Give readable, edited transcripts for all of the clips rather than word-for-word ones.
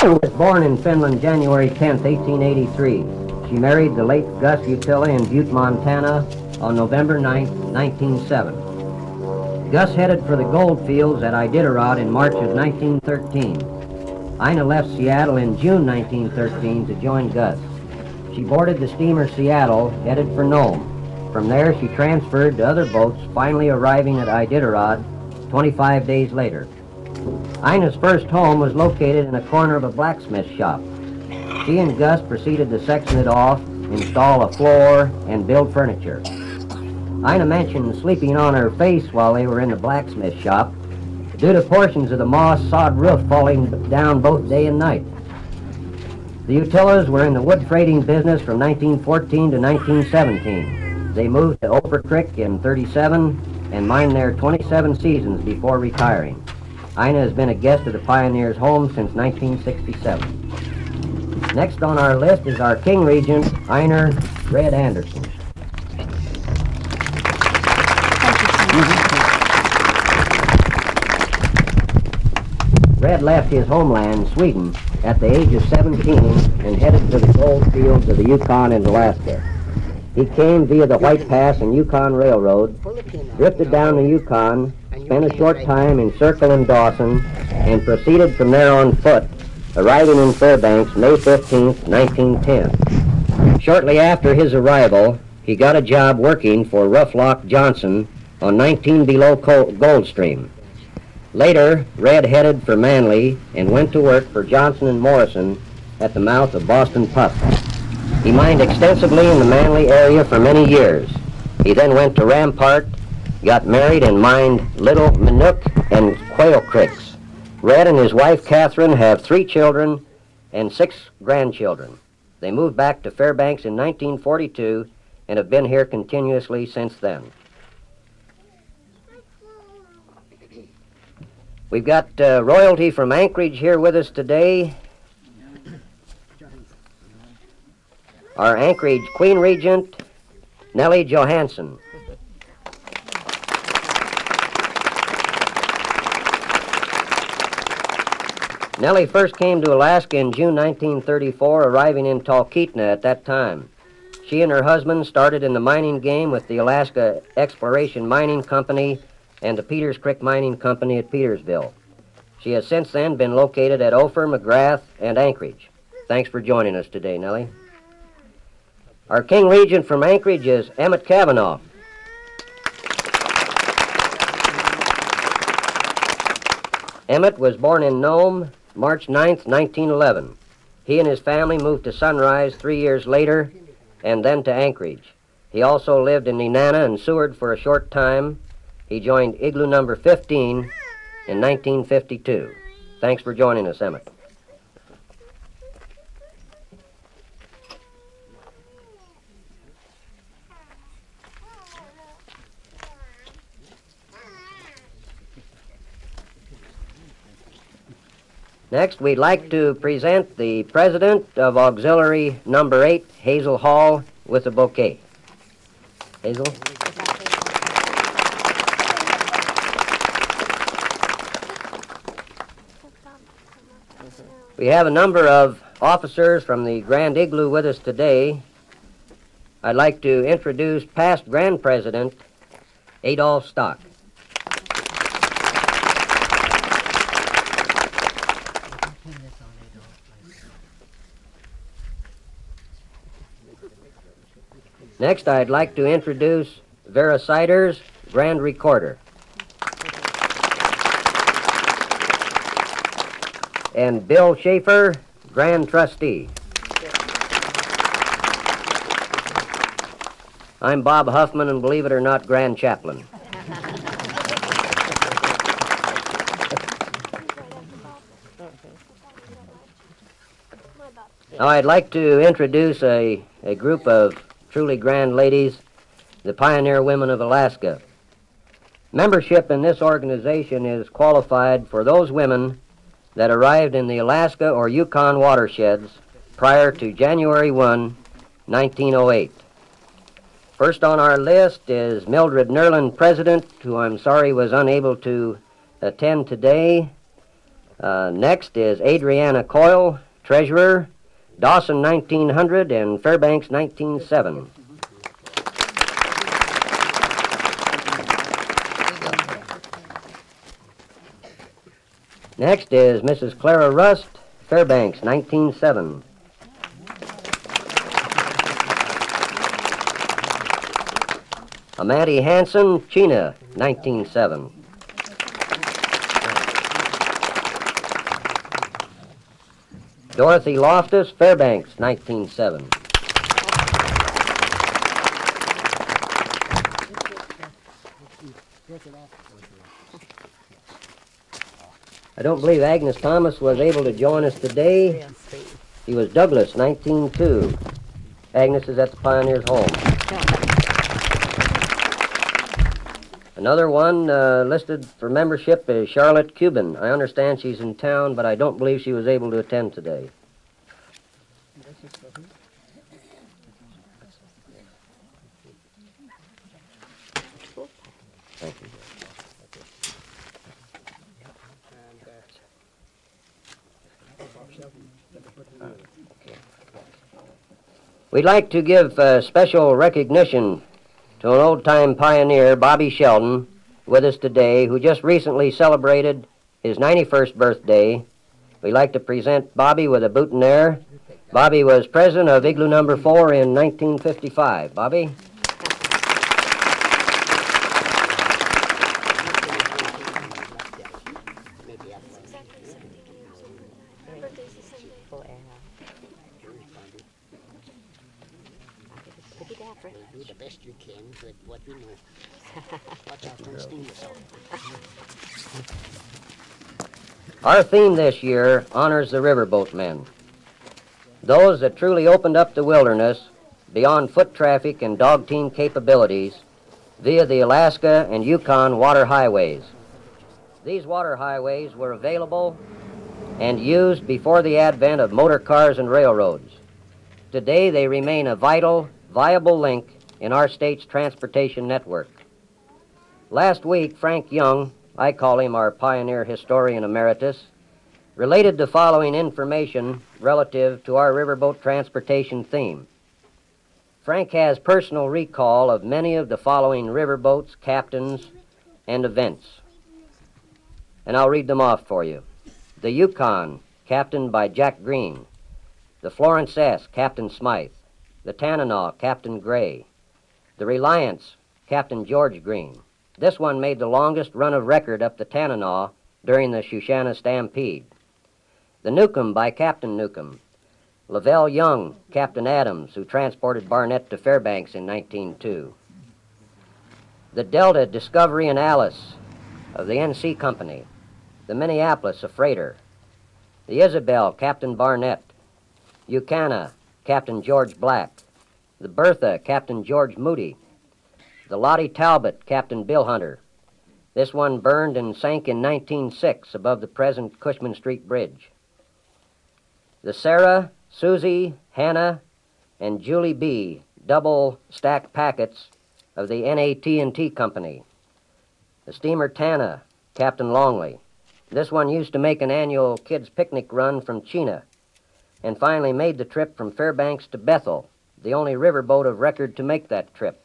was born in Finland January 10, 1883. She married the late Gus Utila in Butte, Montana on November 9, 1907. Gus headed for the gold fields at Iditarod in March of 1913. Ina left Seattle in June 1913 to join Gus. She boarded the steamer Seattle, headed for Nome. From there, she transferred to other boats, finally arriving at Iditarod 25 days later. Ina's first home was located in a corner of a blacksmith shop. She and Gus proceeded to section it off, install a floor, and build furniture. Ina mentioned sleeping on her face while they were in the blacksmith shop, due to portions of the moss sod roof falling down both day and night. The Utilas were in the wood freighting business from 1914 to 1917. They moved to Ophir Creek in 37 and mined there 27 seasons before retiring. Ina has been a guest of the Pioneers' home since 1967. Next on our list is our King Regent, Einar Red Anderson. Red left his homeland, Sweden, at the age of 17 and headed to the gold fields of the Yukon and Alaska. He came via the White Pass and Yukon Railroad, drifted down the Yukon, spent a short time in Circle and Dawson, and proceeded from there on foot, arriving in Fairbanks May 15, 1910. Shortly after his arrival, he got a job working for Rough Lock Johnson on 19 below Goldstream. Later, Red headed for Manly and went to work for Johnson and Morrison at the mouth of Boston Pup. He mined extensively in the Manly area for many years. He then went to Rampart, got married, and mined Little Minook and Quail Creeks. Red and his wife Catherine have 3 children and 6 grandchildren. They moved back to Fairbanks in 1942 and have been here continuously since then. We've got royalty from Anchorage here with us today. Our Anchorage Queen Regent, Nellie Johansson. Nellie first came to Alaska in June 1934, arriving in Talkeetna at that time. She and her husband started in the mining game with the Alaska Exploration Mining Company and the Peters Creek Mining Company at Petersville. She has since then been located at Ophir, McGrath, and Anchorage. Thanks for joining us today, Nellie. Our King Regent from Anchorage is Emmett Kavanaugh. Emmett was born in Nome, March 9, 1911. He and his family moved to Sunrise 3 years later and then to Anchorage. He also lived in Nenana and Seward for a short time. He joined Igloo number 15 in 1952. Thanks for joining us, Emmett. Next, we'd like to present the president of Auxiliary number 8, Hazel Hall, with a bouquet. Hazel? We have a number of officers from the Grand Igloo with us today. I'd like to introduce past Grand President Adolph Stock. Next, I'd like to introduce Vera Siders, Grand Recorder. And Bill Schaefer, Grand Trustee. I'm Bob Huffman, and believe it or not, Grand Chaplain. Now, I'd like to introduce a group of truly grand ladies, the Pioneer Women of Alaska. Membership in this organization is qualified for those women that arrived in the Alaska or Yukon watersheds prior to January 1, 1908. First on our list is Mildred Nerlin, President, who I'm sorry was unable to attend today. Next is Adriana Coyle, treasurer, Dawson 1900 and Fairbanks 1907. Next is Mrs. Clara Rust, Fairbanks 1907. Amati Hanson, Chena 1907. Dorothy Loftus, Fairbanks 1907. I don't believe Agnes Thomas was able to join us today. She was Douglas, 1902. Agnes is at the Pioneers' Home. Another one listed for membership is Charlotte Cuban. I understand she's in town, but I don't believe she was able to attend today. Thank you. We'd like to give special recognition to an old-time pioneer, Bobby Sheldon, with us today, who just recently celebrated his 91st birthday. We'd like to present Bobby with a boutonniere. Bobby was president of Igloo Number 4 in 1955. Bobby? Do the best you can with what you know. Watch out, don't sting yourself. Our theme this year honors the riverboat men, those that truly opened up the wilderness beyond foot traffic and dog team capabilities via the Alaska and Yukon water highways. These water highways were available and used before the advent of motor cars and railroads. Today they remain a vital, viable link in our state's transportation network. Last week, Frank Young, I call him our pioneer historian emeritus, related the following information relative to our riverboat transportation theme. Frank has personal recall of many of the following riverboats, captains, and events. And I'll read them off for you. The Yukon, captained by Jack Green. The Florence S., Captain Smythe. The Tanana, Captain Gray. The Reliance, Captain George Green. This one made the longest run of record up the Tanana during the Shoshana Stampede. The Newcomb by Captain Newcomb. Lavelle Young, Captain Adams, who transported Barnett to Fairbanks in 1902. The Delta, Discovery, and Alice of the NC Company. The Minneapolis, a freighter. The Isabel, Captain Barnett. Ucana, Captain George Black. The Bertha, Captain George Moody. The Lottie Talbot, Captain Bill Hunter. This one burned and sank in 1906 above the present Cushman Street Bridge. The Sarah, Susie, Hannah, and Julie B., double-stacked packets of the NAT&T Company. The steamer Tana, Captain Longley. This one used to make an annual kids' picnic run from Chena, and finally made the trip from Fairbanks to Bethel, the only riverboat of record to make that trip.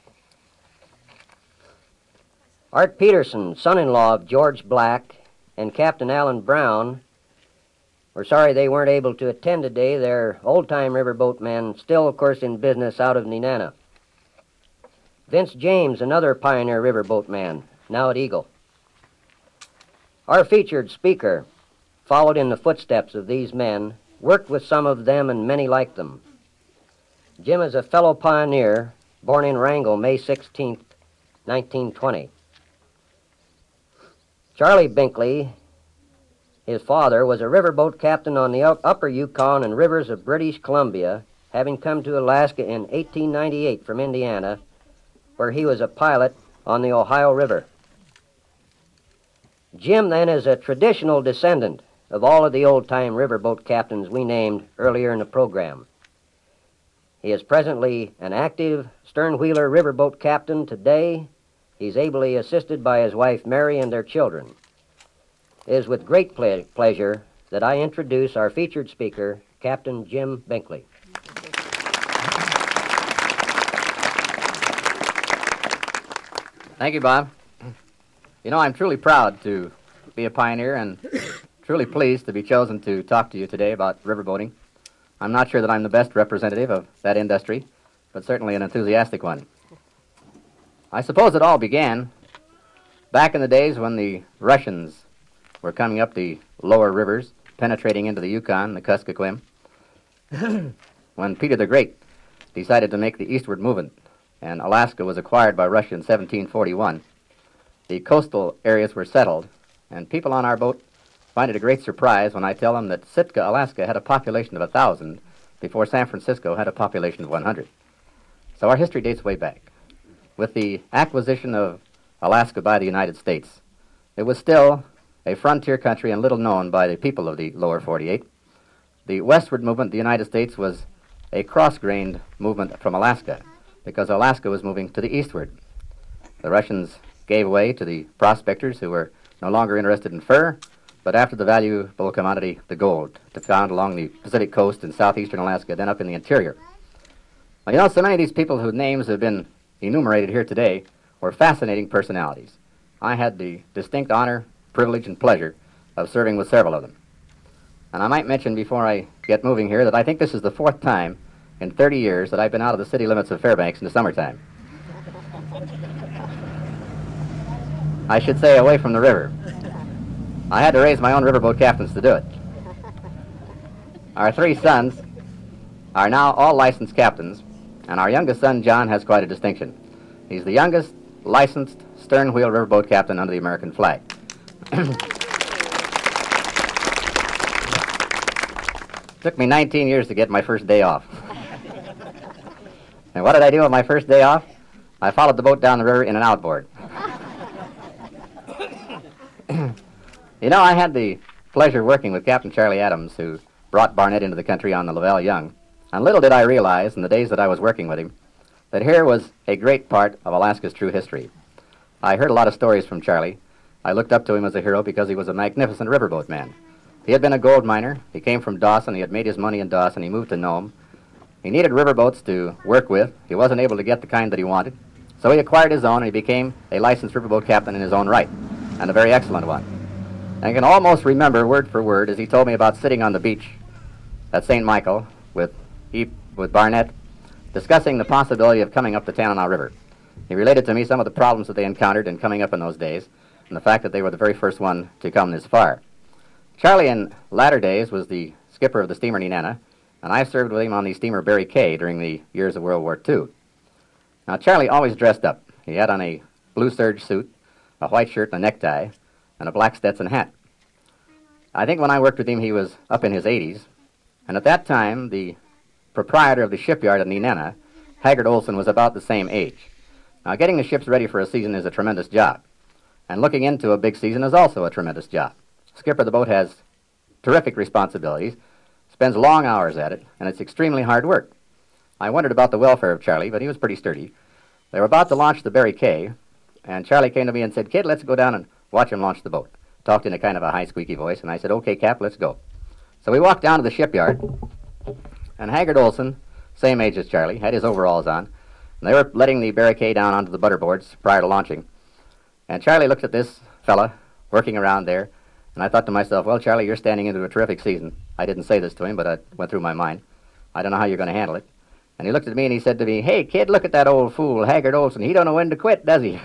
Art Peterson, son-in-law of George Black, and Captain Allen Brown, we're sorry they weren't able to attend today. They're old-time riverboat men, still, of course, in business out of Nenana. Vince James, another pioneer riverboat man, now at Eagle. Our featured speaker followed in the footsteps of these men, worked with some of them and many like them. Jim is a fellow pioneer, born in Wrangell, May 16, 1920. Charlie Binkley, his father, was a riverboat captain on the upper Yukon and rivers of British Columbia, having come to Alaska in 1898 from Indiana, where he was a pilot on the Ohio River. Jim, then, is a traditional descendant of all of the old-time riverboat captains we named earlier in the program. He is presently an active stern-wheeler riverboat captain today. He's ably assisted by his wife Mary and their children. It is with great pleasure that I introduce our featured speaker, Captain Jim Binkley. Thank you, Bob. You know, I'm truly proud to be a pioneer and truly pleased to be chosen to talk to you today about riverboating. I'm not sure that I'm the best representative of that industry, but certainly an enthusiastic one. I suppose it all began back in the days when the Russians were coming up the lower rivers, penetrating into the Yukon, the Kuskokwim, when Peter the Great decided to make the eastward movement, and Alaska was acquired by Russia in 1741. The coastal areas were settled, and people on our boat find it a great surprise when I tell them that Sitka, Alaska had a population of 1,000 before San Francisco had a population of 100. So our history dates way back. With the acquisition of Alaska by the United States, it was still a frontier country and little known by the people of the lower 48. The westward movement of the United States was a cross-grained movement from Alaska, because Alaska was moving to the eastward. The Russians gave way to the prospectors who were no longer interested in fur, but after the valuable commodity, the gold, found along the Pacific coast in southeastern Alaska, then up in the interior. Well, you know, so many of these people whose names have been enumerated here today were fascinating personalities. I had the distinct honor, privilege, and pleasure of serving with several of them. And I might mention before I get moving here that I think this is the 4th time in 30 years that I've been out of the city limits of Fairbanks in the summertime. I should say away from the river. I had to raise my own riverboat captains to do it. Our 3 sons are now all licensed captains, and our youngest son, John, has quite a distinction. He's the youngest licensed stern-wheel riverboat captain under the American flag. Took me 19 years to get my first day off. And what did I do on my first day off? I followed the boat down the river in an outboard. You know, I had the pleasure of working with Captain Charlie Adams, who brought Barnett into the country on the Lavelle Young. And little did I realize in the days that I was working with him that here was a great part of Alaska's true history. I heard a lot of stories from Charlie. I looked up to him as a hero because he was a magnificent riverboat man. He had been a gold miner. He came from Dawson. He had made his money in Dawson. He moved to Nome. He needed riverboats to work with. He wasn't able to get the kind that he wanted. So he acquired his own, and he became a licensed riverboat captain in his own right, and a very excellent one. I can almost remember word for word as he told me about sitting on the beach at St. Michael with Barnett, discussing the possibility of coming up the Tanana River. He related to me some of the problems that they encountered in coming up in those days, and the fact that they were the very first one to come this far. Charlie, in latter days, was the skipper of the steamer Nenana, and I served with him on the steamer Barry Kay during the years of World War II. Now, Charlie always dressed up. He had on a blue serge suit, a white shirt and a necktie, and a black Stetson hat. I think when I worked with him, he was up in his 80s, and at that time, the proprietor of the shipyard at Nenana, Haggard Olson, was about the same age. Now, getting the ships ready for a season is a tremendous job, and looking into a big season is also a tremendous job. Skipper of the boat has terrific responsibilities, spends long hours at it, and it's extremely hard work. I wondered about the welfare of Charlie, but he was pretty sturdy. They were about to launch the Barry Kay, and Charlie came to me and said, "Kid, let's go down and watch him launch the boat." Talked in a kind of a high, squeaky voice, and I said, "Okay, Cap, let's go." So we walked down to the shipyard, and Haggard Olson, same age as Charlie, had his overalls on, and they were letting the Barry Kay down onto the butterboards prior to launching. And Charlie looked at this fella working around there, and I thought to myself, well, Charlie, you're standing into a terrific season. I didn't say this to him, but it went through my mind. I don't know how you're going to handle it. And he looked at me and he said to me, "Hey, kid, look at that old fool, Haggard Olson. He don't know when to quit, does he?"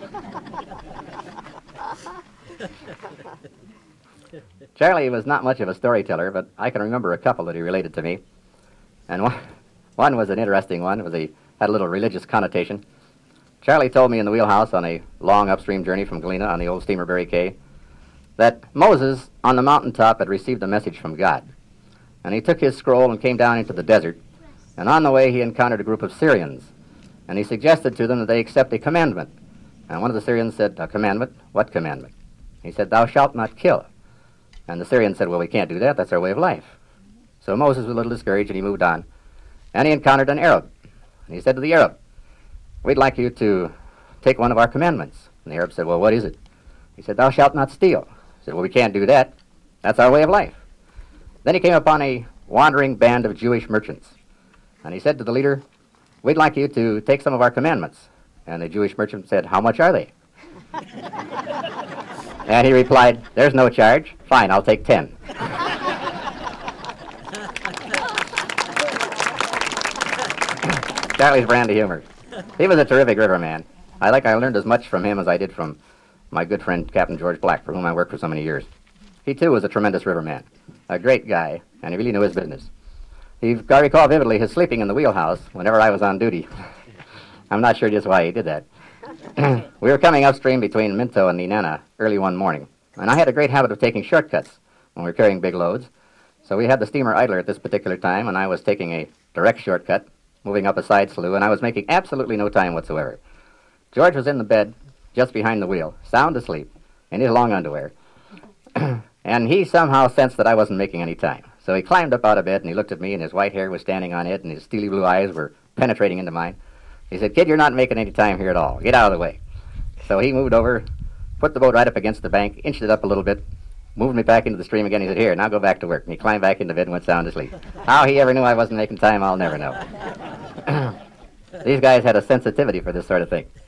Charlie was not much of a storyteller, but I can remember a couple that he related to me. And one was an interesting one. Had a little religious connotation. Charlie told me in the wheelhouse on a long upstream journey from Galena on the old steamer Barry Kay that Moses on the mountaintop had received a message from God. And he took his scroll and came down into the desert. And on the way he encountered a group of Syrians. And he suggested to them that they accept a commandment. And one of the Syrians said, "A commandment? What commandment?" He said, "Thou shalt not kill." And the Syrians said, "Well, we can't do that. That's our way of life." So Moses was a little discouraged and he moved on. And he encountered an Arab. And he said to the Arab, "We'd like you to take one of our commandments." And the Arab said, "Well, what is it?" He said, "Thou shalt not steal." said, well, we can't do that. That's our way of life. Then he came upon a wandering band of Jewish merchants. And he said to the leader, we'd like you to take some of our commandments. And the Jewish merchant said, how much are they? And he replied, there's no charge. Fine, I'll take 10. Charlie's brand of humor. He was a terrific riverman. I learned as much from him as I did from my good friend Captain George Black, for whom I worked for so many years. He, too, was a tremendous riverman. A great guy, and he really knew his business. I recall vividly his sleeping in the wheelhouse whenever I was on duty. I'm not sure just why he did that. We were coming upstream between Minto and Nenana early one morning, and I had a great habit of taking shortcuts when we were carrying big loads. So we had the steamer idler at this particular time, and I was taking a direct shortcut, moving up a side slough, and I was making absolutely no time whatsoever. George was in the bed, just behind the wheel, sound asleep, in his long underwear. And he somehow sensed that I wasn't making any time. So he climbed up out of bed, and he looked at me, and his white hair was standing on it, and his steely blue eyes were penetrating into mine. He said, kid, you're not making any time here at all. Get out of the way. So he moved over, put the boat right up against the bank, inched it up a little bit, moved me back into the stream again. He said, here, now go back to work. And he climbed back into bed and went sound asleep. How he ever knew I wasn't making time, I'll never know. These guys had a sensitivity for this sort of thing.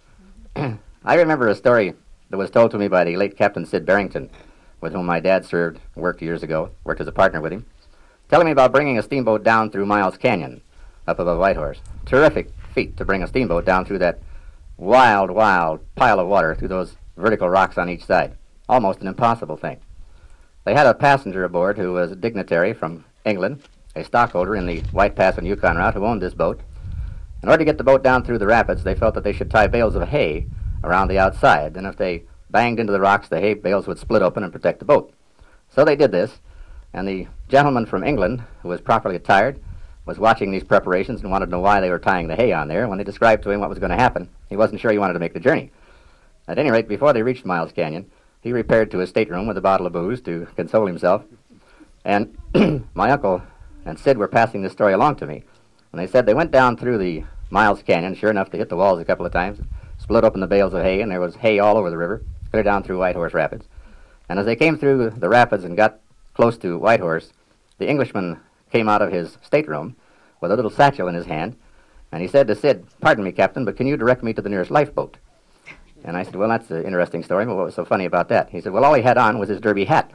I remember a story that was told to me by the late Captain Sid Barrington, with whom my dad worked years ago, worked as a partner with him, telling me about bringing a steamboat down through Miles Canyon up above Whitehorse. Terrific feat to bring a steamboat down through that wild, wild pile of water through those vertical rocks on each side. Almost an impossible thing. They had a passenger aboard who was a dignitary from England, a stockholder in the White Pass and Yukon route who owned this boat. In order to get the boat down through the rapids, they felt that they should tie bales of hay around the outside, and if they banged into the rocks, the hay bales would split open and protect the boat. So they did this, and the gentleman from England, who was properly attired, was watching these preparations and wanted to know why they were tying the hay on there. When they described to him what was going to happen, he wasn't sure he wanted to make the journey. At any rate, before they reached Miles Canyon, he repaired to his stateroom with a bottle of booze to console himself. And my uncle and Sid were passing this story along to me. And they said they went down through the Miles Canyon. Sure enough, they hit the walls a couple of times, split open the bales of hay, and there was hay all over the river, clear down through Whitehorse Rapids. And as they came through the rapids and got close to Whitehorse, the Englishman came out of his stateroom with a little satchel in his hand, and he said to Sid, pardon me, Captain, but can you direct me to the nearest lifeboat? And I said, well, that's an interesting story, but what was so funny about that? He said, well, all he had on was his derby hat.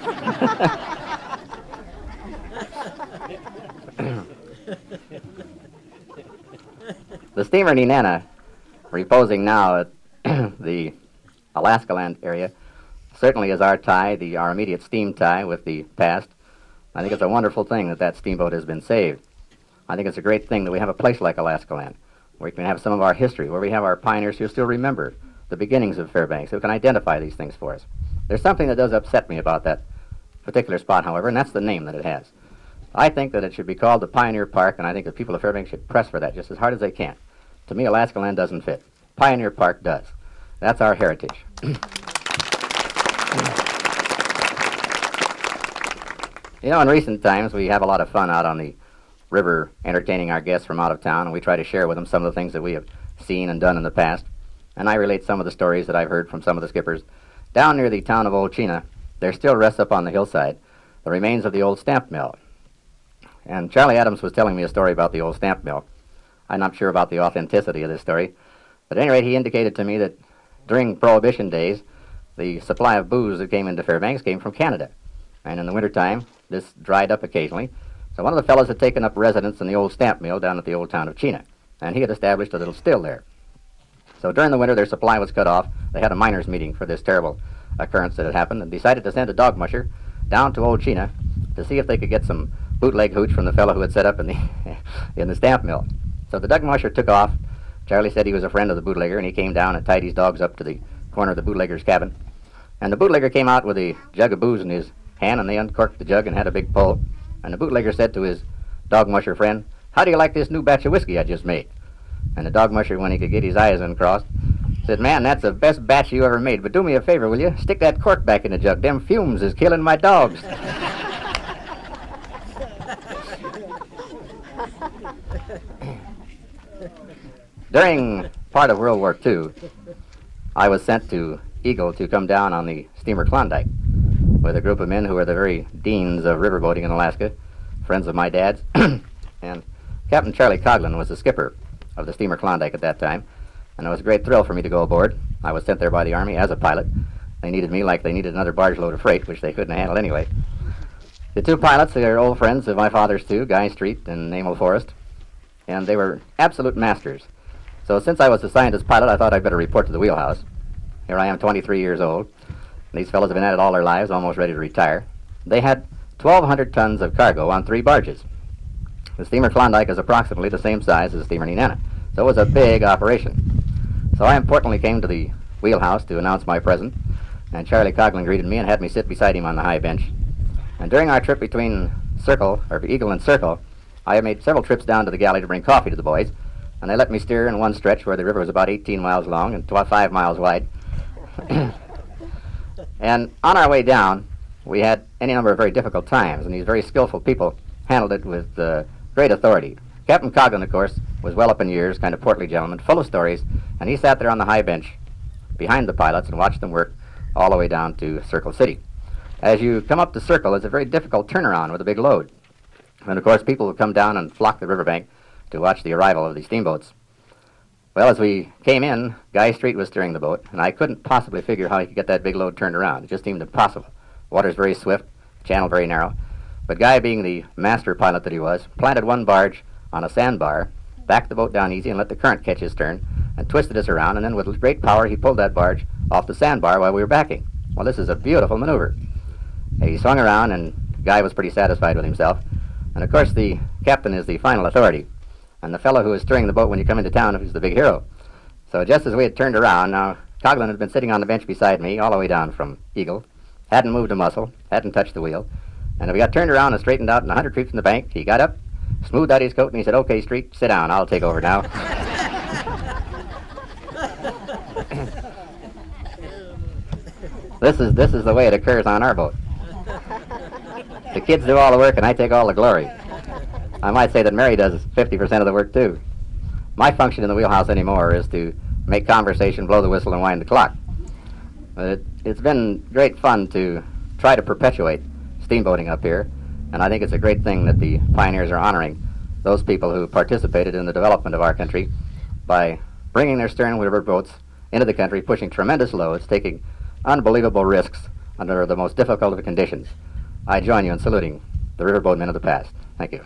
The steamer Nenana, reposing now at the Alaska Land area, certainly is our tie, our immediate steam tie with the past. I think it's a wonderful thing that that steamboat has been saved. I think it's a great thing that we have a place like Alaska Land, where we can have some of our history, where we have our pioneers who still remember the beginnings of Fairbanks, who can identify these things for us. There's something that does upset me about that particular spot, however, and that's the name that it has. I think that it should be called the Pioneer Park, and I think the people of Fairbanks should press for that just as hard as they can. To me, Alaska Land doesn't fit. Pioneer Park does. That's our heritage. You know, in recent times, we have a lot of fun out on the river entertaining our guests from out of town, and we try to share with them some of the things that we have seen and done in the past. And I relate some of the stories that I've heard from some of the skippers. Down near the town of Old Chena, there still rests up on the hillside the remains of the old stamp mill. And Charlie Adams was telling me a story about the old stamp mill. I'm not sure about the authenticity of this story, but at any rate, he indicated to me that during Prohibition days, the supply of booze that came into Fairbanks came from Canada. And in the wintertime, this dried up occasionally. So one of the fellows had taken up residence in the old stamp mill down at the old town of Chena, and he had established a little still there. So during the winter, their supply was cut off. They had a miners' meeting for this terrible occurrence that had happened and decided to send a dog musher down to old Chena to see if they could get some bootleg hooch from the fellow who had set up in the stamp mill. So the dog musher took off. Charlie said he was a friend of the bootlegger, and he came down and tied his dogs up to the corner of the bootlegger's cabin. And the bootlegger came out with a jug of booze in his hand, and they uncorked the jug and had a big pull. And the bootlegger said to his dog musher friend, how do you like this new batch of whiskey I just made? And the dog musher, when he could get his eyes uncrossed, said, man, that's the best batch you ever made, but do me a favor, will you? Stick that cork back in the jug. Them fumes is killing my dogs. During part of World War II, I was sent to Eagle to come down on the steamer Klondike. with a group of men who were the very deans of riverboating in Alaska, friends of my dad's. And Captain Charlie Coghlan was the skipper of the steamer Klondike at that time, and it was a great thrill for me to go aboard. I was sent there by the Army as a pilot. They needed me like they needed another barge load of freight, which they couldn't handle anyway. The two pilots, they are old friends of my father's too, Guy Street and Emil Forrest, and they were absolute masters. So since I was assigned as pilot, I thought I'd better report to the wheelhouse. Here I am, 23 years old. These fellows have been at it all their lives, almost ready to retire. They had 1,200 tons of cargo on 3 barges. The steamer Klondike is approximately the same size as the steamer Nenana, so it was a big operation. So I importantly came to the wheelhouse to announce my presence, and Charlie Coghlan greeted me and had me sit beside him on the high bench. And during our trip between Eagle and Circle, I made several trips down to the galley to bring coffee to the boys, and they let me steer in one stretch where the river was about 18 miles long and 5 miles wide. And on our way down, we had any number of very difficult times, and these very skillful people handled it with great authority. Captain Coghlan, of course, was well up in years, kind of portly gentleman, full of stories, and he sat there on the high bench behind the pilots and watched them work all the way down to Circle City. As you come up to Circle, it's a very difficult turnaround with a big load. And of course, people would come down and flock the riverbank to watch the arrival of the steamboats. Well, as we came in, Guy Street was steering the boat, and I couldn't possibly figure how he could get that big load turned around. It just seemed impossible. Water's very swift, channel very narrow. But Guy, being the master pilot that he was, planted one barge on a sandbar, backed the boat down easy and let the current catch his turn, and twisted us around, and then with great power he pulled that barge off the sandbar while we were backing. Well, this is a beautiful maneuver. He swung around, and Guy was pretty satisfied with himself. And of course, the captain is the final authority. And the fellow who was steering the boat when you come into town is the big hero. So just as we had turned around, now Coghlan had been sitting on the bench beside me all the way down from Eagle, hadn't moved a muscle, hadn't touched the wheel. And as we got turned around and straightened out in 100 feet from the bank, he got up, smoothed out his coat, and he said, "Okay, Street, sit down. I'll take over now." This is the way it occurs on our boat. The kids do all the work, and I take all the glory. I might say that Mary does 50% of the work, too. My function in the wheelhouse anymore is to make conversation, blow the whistle, and wind the clock. But it's been great fun to try to perpetuate steamboating up here, and I think it's a great thing that the pioneers are honoring those people who participated in the development of our country by bringing their stern river boats into the country, pushing tremendous loads, taking unbelievable risks under the most difficult of conditions. I join you in saluting the riverboatmen of the past. Thank you.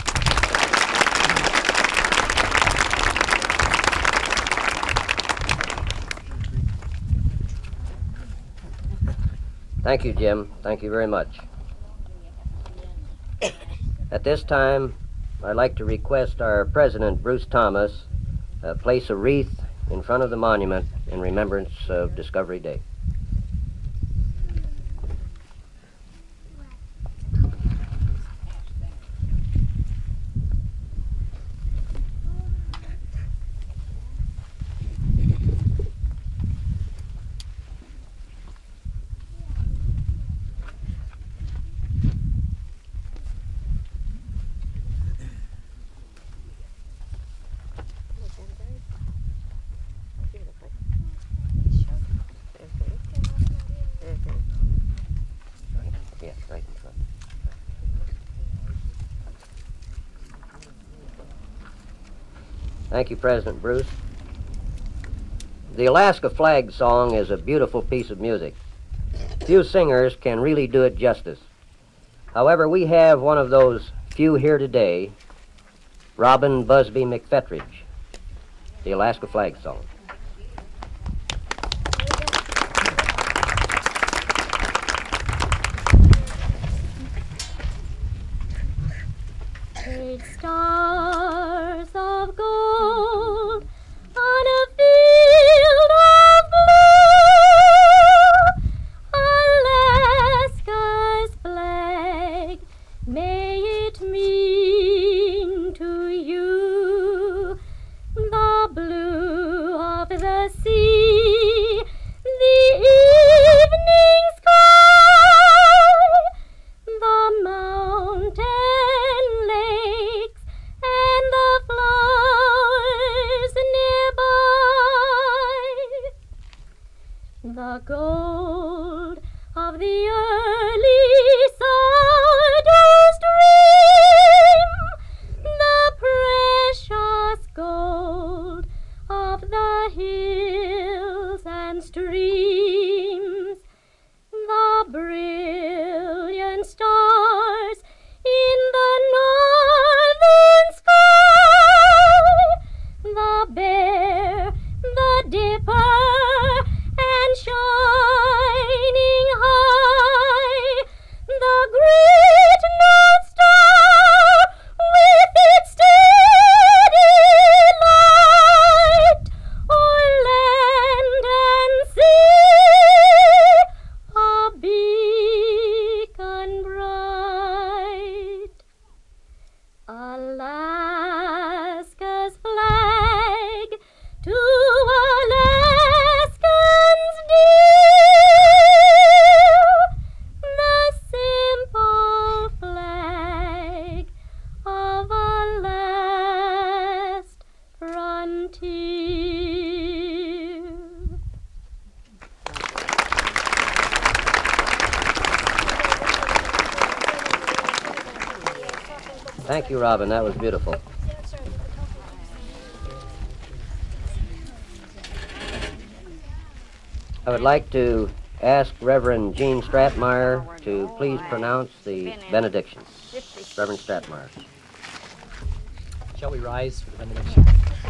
Thank you, Jim. Thank you very much. At this time, I'd like to request our President, Bruce Thomas, place a wreath in front of the monument in remembrance of Discovery Day. Yes, right in front. Thank you, President Bruce. The Alaska Flag Song is a beautiful piece of music. Few singers can really do it justice. However, we have one of those few here today, Robin Busby McFetridge, the Alaska Flag Song. Great stars of gold on a field of blue, Alaska's flag, may it mean to you the blue of the sea, the evening sky, the mountain lakes, and the flowers nearby, the gold of the earth Thank you, Robin. That was beautiful. I would like to ask Reverend Gene Stratmeyer to please pronounce the benediction. Reverend Stratmeyer. Shall we rise for the benediction?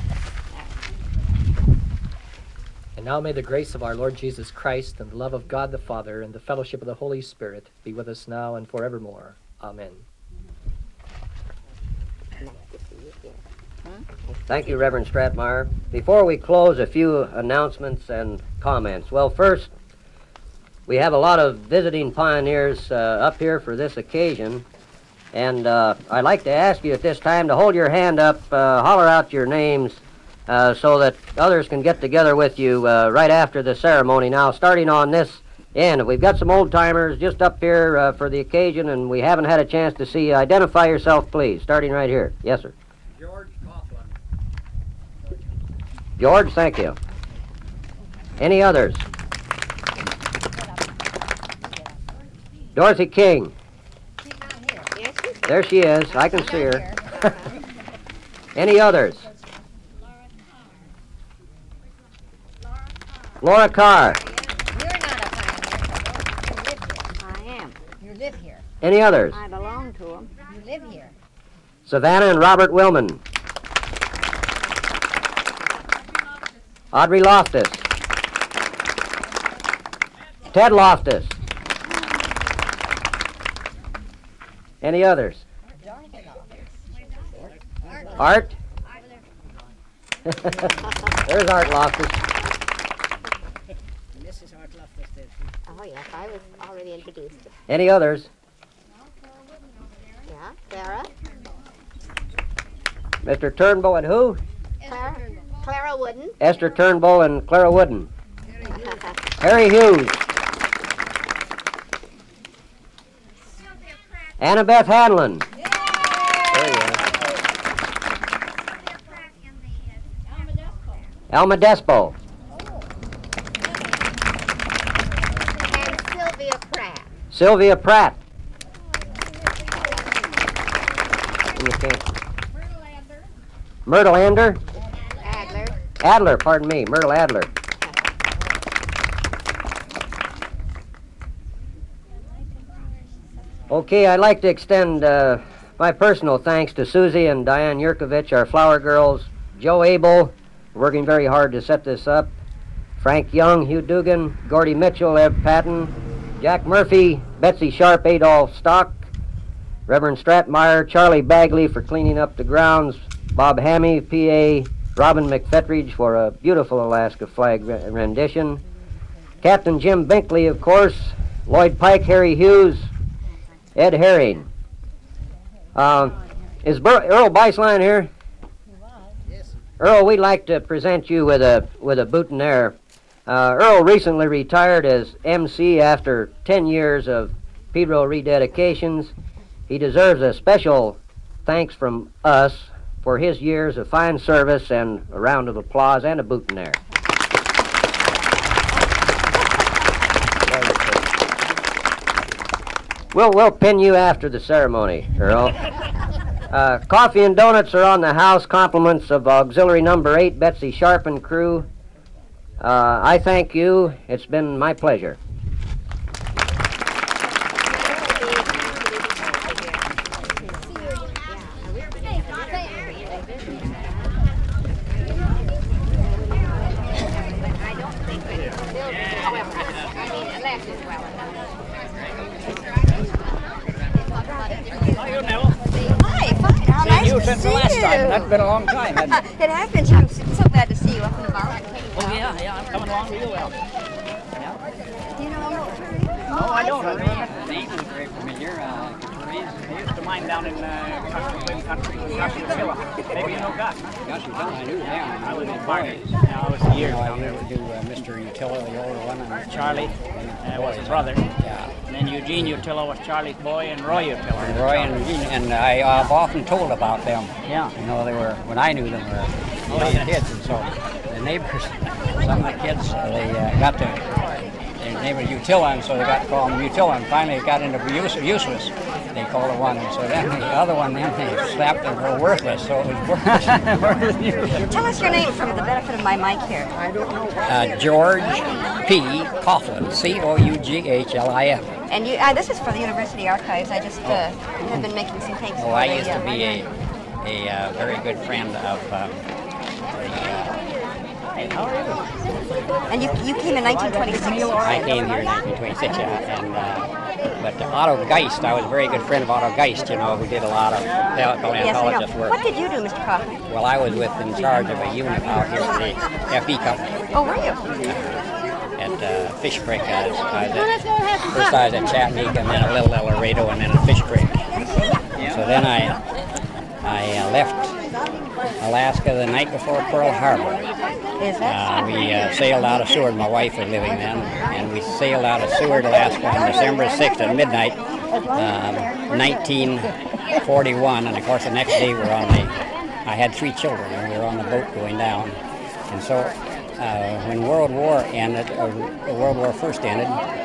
And now may the grace of our Lord Jesus Christ and the love of God the Father and the fellowship of the Holy Spirit be with us now and forevermore. Amen. Thank you, Reverend Stratmeyer. Before we close, a few announcements and comments. Well, first, we have a lot of visiting pioneers up here for this occasion, and I'd like to ask you at this time to hold your hand up, holler out your names, so that others can get together with you right after the ceremony. Now, starting on this end, we've got some old-timers just up here for the occasion, and we haven't had a chance to see you. Identify yourself, please, starting right here. Yes, sir. George Coughlin. George, thank you. Any others? Dorothy King. There she is. I can see her. Any others? Laura Carr. You're not a pioneer. I am. You live here. Any others? I belong to them. You live here. Savannah and Robert Willman. Audrey Loftus. Ted Loftus. Any others? Art? There's Art Loftus. Mrs. Art Loftus there. Oh, yes, I was already introduced. Any others? Yeah, Clara. Mr. Turnbull and who? Clara Wooden. Esther Turnbull and Clara Wooden. Harry Hughes. Annabeth Hanlon. There you are. Alma Despo. And Sylvia Pratt. Sylvia Pratt. Myrtle Ander. Adler. Adler, pardon me, Myrtle Adler. Okay, I'd like to extend my personal thanks to Susie and Diane Yurkovich, our flower girls, Joe Abel, working very hard to set this up, Frank Young, Hugh Dugan, Gordy Mitchell, Ev Patton, Jack Murphy, Betsy Sharp, Adolph Stock, Reverend Stratmeyer, Charlie Bagley for cleaning up the grounds, Bob Hammy, P.A., Robin McFetridge for a beautiful Alaska flag rendition, Captain Jim Binkley, of course, Lloyd Pike, Harry Hughes, Ed Herring. Is Earl Beislein here? Yes. Earl, we'd like to present you with a boutonniere. Earl recently retired as MC after 10 years of Pedro rededications. He deserves a special thanks from us for his years of fine service, and a round of applause and a boutonniere. We'll pin you after the ceremony, Earl. Coffee and donuts are on the house. Compliments of Auxiliary Number 8, Betsy Sharp and crew. I thank you. It's been my pleasure. Since the last time. That's been a long time, hasn't it? It has been. I'm so glad to see you up in the bar. Oh, yeah, I'm coming along real well. Do you know No, I don't. I remember the name was very familiar. He used to mine down in country with Goshutilla. Maybe you know Gosh. Goshutilla, I knew him. I was in Barney. Yeah, I was years I down there. used to do Mr. Utilla, the older one. And Charlie was his brother. Yeah. And then Eugene Utilla was Charlie's boy, and Roy Utilla. And Roy and Eugene, and I've often told about them. Yeah. You know, they were, when I knew them, were young kids, and so the neighbors, some of the kids, they got their name was Utilla, and so they got to call them Utilla, and finally it got into useless. they called it one. And so then the other one, then they slapped them for worthless. So it was worthless. Tell us your name for the benefit of my mic here. George P. Coughlin, Coughlim. And you, this is for the University Archives. I just have been making some things. Oh, I used to be a very good friend of And you came in 1926. I came here in 1926, and but Otto Geist, I was a very good friend of Otto Geist, you know, who did a lot of paleontologist work. What did you do, Mr. Coughlin? Well, I was in charge of a unit out here at the FE Company. Oh, were you? At Fish Creek. First I was at Chattanooga, and then at Little El Laredo, and then at Fish Creek. So then I left Alaska the night before Pearl Harbor. Is that? We sailed out of Seward. My wife was living then, and we sailed out of Seward, Alaska on December 6th at midnight, 1941. And of course, the next day I had 3 children, and we were on the boat going down. And so when World War ended, World War First ended,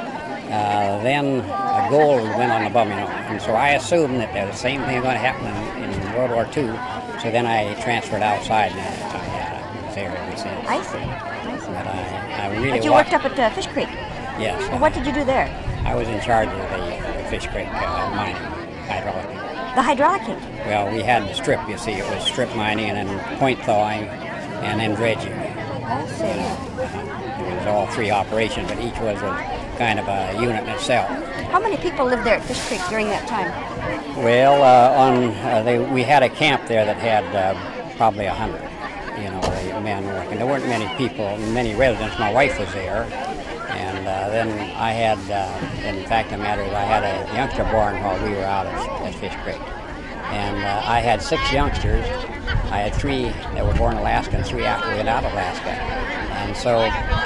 then gold went on the bombing, and so I assumed that the same thing was going to happen in World War II. So then I transferred outside, and I was there ever since. I see. But I really. But you worked up at Fish Creek. Yes. Well, what did you do there? I was in charge of the Fish Creek mining, hydraulic. The hydraulic. Well, we had the strip. You see, it was strip mining, and then point thawing, and then dredging. I see. It was all 3 operations, but each was a kind of a unit in itself. How many people lived there at Fish Creek during that time? Well, we had a camp there that had probably 100, you know, the men working. There weren't many people, many residents. My wife was there, and then I had, in fact, the matter is I had a youngster born while we were out at Fish Creek. And I had 6 youngsters. I had 3 that were born in Alaska and 3 after we got out of Alaska. And so,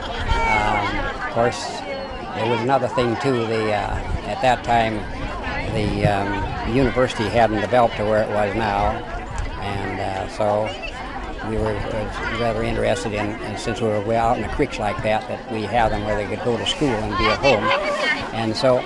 of course, there was another thing too. At that time, the university hadn't developed to where it was now, and so we were rather interested in, and since we were way out in the creeks like that we have them where they could go to school and be at home. And so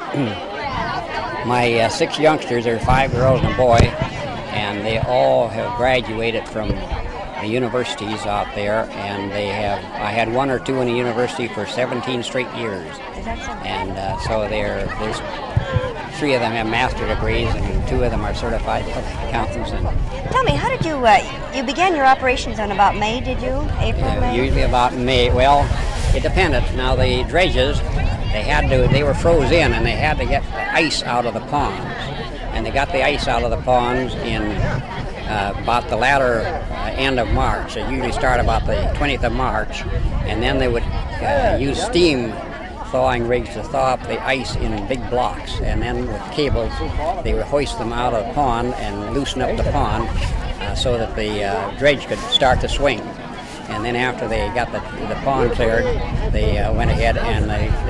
my 6 youngsters, there are 5 girls and a boy, and they all have graduated from the universities out there, and I had 1 or 2 in the university for 17 straight years. And so there's 3 of them have master degrees, and 2 of them are certified public accountants. And tell me, how did you began your operations on about May, did you? April, May? Usually about May. Well, it depended. Now the dredges, they were froze in, and they had to get the ice out of the ponds. And they got the ice out of the ponds in about the latter end of March. They usually start about the 20th of March, and then they would use steam thawing rigs to thaw up the ice in big blocks, and then with cables they would hoist them out of the pond and loosen up the pond so that the dredge could start to swing. And then after they got the pond cleared, they went ahead and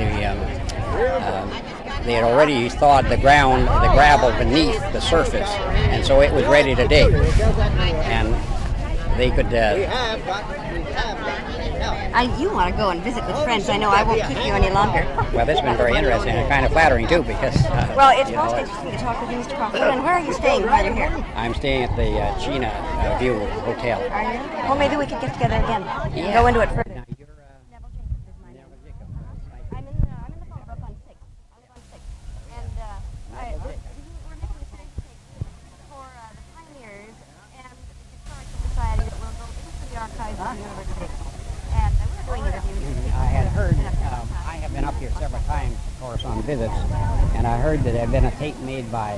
they had already thawed the ground, the gravel beneath the surface, and so it was ready to dig. And they could. You want to go and visit with friends. I know I won't keep you any longer. Well, this has been very interesting and kind of flattering too, because. Well, it's most interesting to talk with you, Mr. Coughlin. And where are you staying while you're here? I'm staying at the China View Hotel. Are you? Well, maybe we could get together again and go into it further. Now, you're, Neville Jacob. I'm in the phone book on 6. And we're making a series for the pioneers and the historical society that will go into the archives of the university. And we're doing interviews. I had heard, I have been up here several times, of course, on visits, and I heard that there had been a tape made by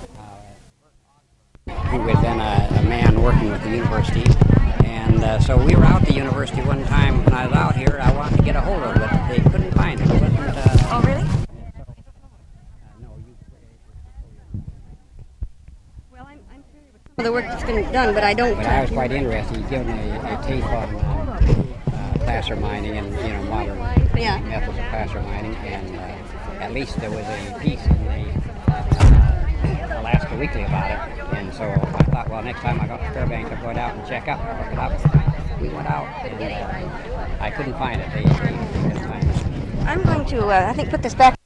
who had been a man working with the university. And so we were out at the university one time when I was out here. I wanted to get a hold of it, but they couldn't find it. It wasn't, oh, really? Well, I'm familiar with some of the work that's been done, but I don't. But I was quite interested. He's given a tape on placer mining and modern methods of placer mining, and at least there was a piece in the Alaska Weekly about it. And so I thought, well, next time I got to Fairbanks, I'd go out and check out, look it up. We went out, and I couldn't find it. They couldn't find it. I'm going to, I think, put this back.